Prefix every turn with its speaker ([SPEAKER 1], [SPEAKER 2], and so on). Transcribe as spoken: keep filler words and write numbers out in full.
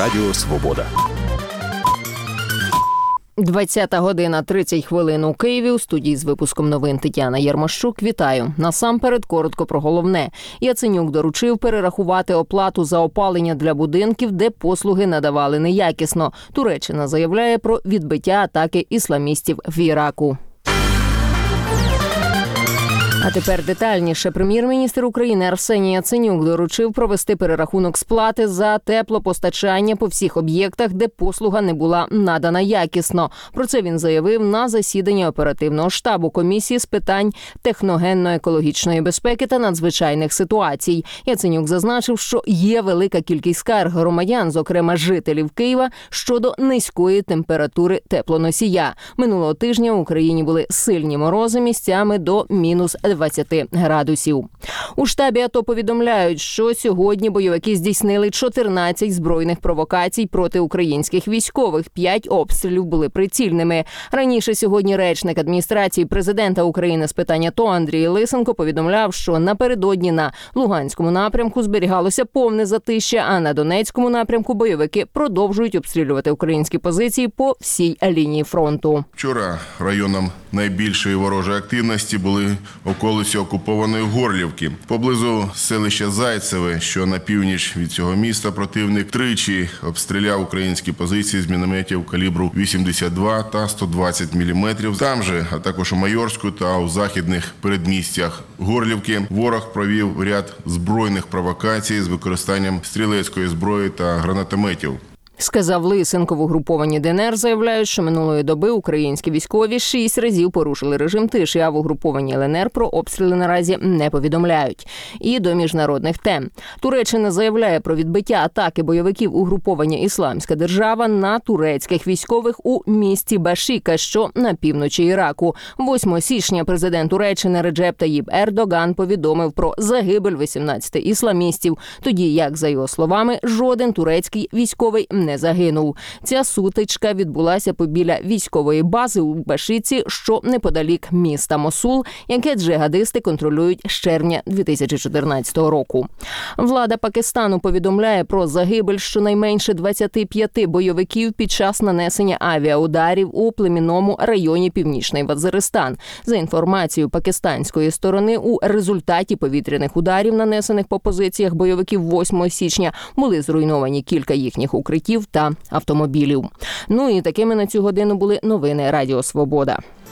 [SPEAKER 1] Радіо Свобода.
[SPEAKER 2] двадцята година тридцять хвилин у Києві. У студії з випуском новин Тетяна Єрмощук. Вітаю. Насамперед коротко про головне. Яценюк доручив перерахувати оплату за опалення для будинків, де послуги надавали неякісно. Туреччина заявляє про відбиття атаки ісламістів в Іраку. А тепер детальніше. Прем'єр-міністр України Арсеній Яценюк доручив провести перерахунок сплати за теплопостачання по всіх об'єктах, де послуга не була надана якісно. Про це він заявив на засіданні оперативного штабу комісії з питань техногенно-екологічної безпеки та надзвичайних ситуацій. Яценюк зазначив, що є велика кількість скарг громадян, зокрема жителів Києва, щодо низької температури теплоносія. Минулого тижня в Україні були сильні морози місцями до мінус двадцять градусів. У штабі АТО повідомляють, що сьогодні бойовики здійснили чотирнадцять збройних провокацій проти українських військових. П'ять обстрілів були прицільними. Раніше сьогодні речник адміністрації президента України з питань АТО Андрій Лисенко повідомляв, що напередодні на Луганському напрямку зберігалося повне затища, а на Донецькому напрямку бойовики продовжують обстрілювати українські позиції по всій лінії фронту.
[SPEAKER 3] Вчора районом найбільшої ворожої активності були околиці окупованої Горлівки. Поблизу селища Зайцеве, що на північ від цього міста, противник тричі обстріляв українські позиції з мінометів калібру вісімдесят два та сто двадцять міліметрів. Там же, а також у Майорську та у західних передмістях Горлівки, ворог провів ряд збройних провокацій з використанням стрілецької зброї та гранатометів.
[SPEAKER 2] Сказав Лисенко. В угрупованні ДНР заявляють, що минулої доби українські військові шість разів порушили режим тиші, а в угрупованні ЛНР про обстріли наразі не повідомляють. І до міжнародних тем. Туреччина заявляє про відбиття атаки бойовиків угруповання «Ісламська держава» на турецьких військових у місті Башіка, що на півночі Іраку. восьмого січня президент Туреччини Реджеп Таїп Ердоган повідомив про загибель вісімнадцяти ісламістів, тоді як, за його словами, жоден турецький військовий не загинув. Ця сутичка відбулася побіля військової бази у Башиці, що неподалік міста Мосул, яке джихадисти контролюють з червня дві тисячі чотирнадцятого року. Влада Пакистану повідомляє про загибель щонайменше двадцяти п'яти бойовиків під час нанесення авіаударів у племінному районі Північний Вазиристан. За інформацією пакистанської сторони, у результаті повітряних ударів, нанесених по позиціях бойовиків восьмого січня, були зруйновані кілька їхніх укриттів та автомобілів. Ну і такими на цю годину були новини Радіо Свобода.